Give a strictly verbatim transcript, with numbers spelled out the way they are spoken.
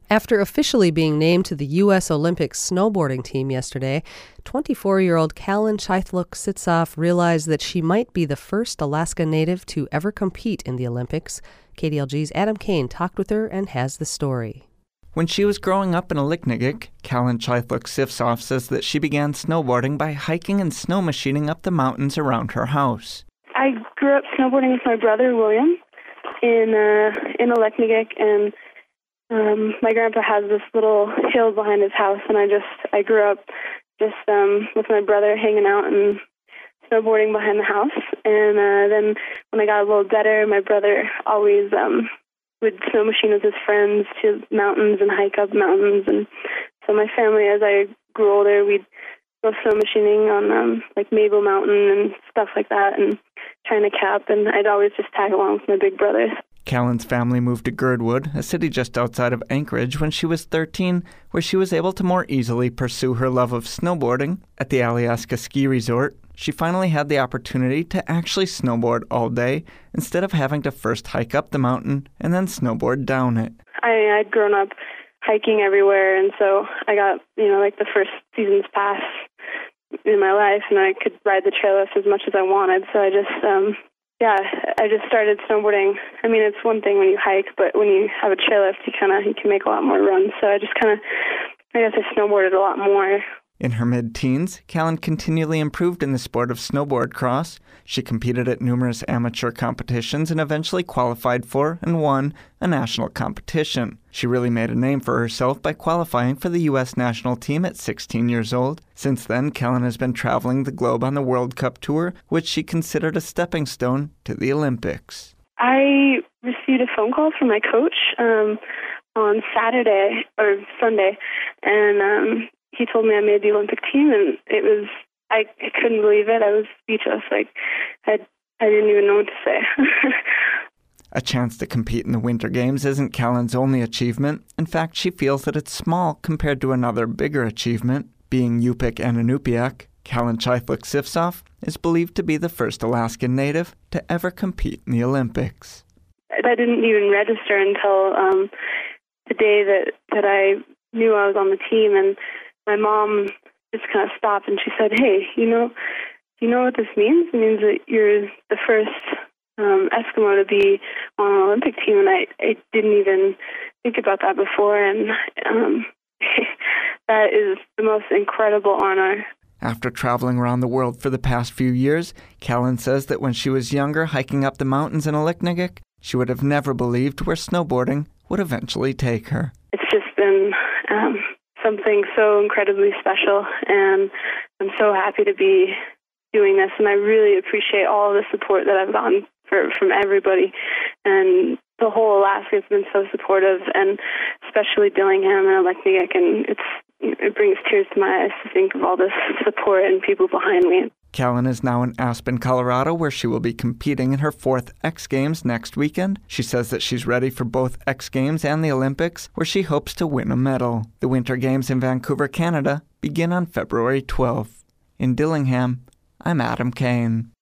After officially being named to the U S Olympic snowboarding team yesterday, twenty-four-year-old Callan Chythluk-Sitsoff realized that she might be the first Alaska native to ever compete in the Olympics. K D L G's Adam Kane talked with her and has the story. When she was growing up in Aleknagik, Callan Chythluk-Sitsoff says that she began snowboarding by hiking and snow machining up the mountains around her house. I grew up snowboarding with my brother, William, in uh, in Aleknagik, and Um, my grandpa has this little hill behind his house, and I just, I grew up just um, with my brother hanging out and snowboarding behind the house. And uh, then when I got a little better, my brother always um, would snow machine with his friends to mountains and hike up mountains. And so my family, as I grew older, we'd go snow machining on um, like Mabel Mountain and stuff like that, and China Cap, and I'd always just tag along with my big brothers. Callan's family moved to Girdwood, a city just outside of Anchorage, when she was thirteen, where she was able to more easily pursue her love of snowboarding. At the Alyeska Ski Resort, she finally had the opportunity to actually snowboard all day instead of having to first hike up the mountain and then snowboard down it. I, I'd grown up hiking everywhere, and so I got, you know, like the first season's pass in my life, and I could ride the chairlift as much as I wanted, so I just... um Yeah, I just started snowboarding. I mean, it's one thing when you hike, but when you have a chairlift, you kind of you can make a lot more runs. So I just kind of, I guess I snowboarded a lot more. In her mid-teens, Callan continually improved in the sport of snowboard cross. She competed at numerous amateur competitions and eventually qualified for and won a national competition. She really made a name for herself by qualifying for the U S national team at sixteen years old. Since then, Callan has been traveling the globe on the World Cup Tour, which she considered a stepping stone to the Olympics. I received a phone call from my coach um, on Saturday or Sunday, and um, he told me I made the Olympic team, and it was, I, I couldn't believe it. I was speechless. Like, I, I didn't even know what to say. A chance to compete in the Winter Games isn't Callan's only achievement. In fact, she feels that it's small compared to another bigger achievement. Being Yupik and Inupiaq, Callan Chythluk-Sitsoff is believed to be the first Alaskan native to ever compete in the Olympics. I didn't even register until um, the day that, that I knew I was on the team, and my mom just kind of stopped and she said, "Hey, you know, you know what this means? It means that you're the first um, Eskimo to be on an Olympic team." And I, I didn't even think about that before, and um, that is the most incredible honor. After traveling around the world for the past few years, Callan says that when she was younger, hiking up the mountains in Aleknagik, she would have never believed where snowboarding would eventually take her. It's just been um, something so incredibly special, and I'm so happy to be doing this, and I really appreciate all the support that I've gotten for, from everybody, and the whole Alaska has been so supportive, and especially Dillingham and Aleknagik, and it's it brings tears to my eyes to think of all this support and people behind me. Callan is now in Aspen, Colorado, where she will be competing in her fourth X Games next weekend. She says that she's ready for both X Games and the Olympics, where she hopes to win a medal. The Winter Games in Vancouver, Canada, begin on February twelfth. In Dillingham, I'm Adam Kane.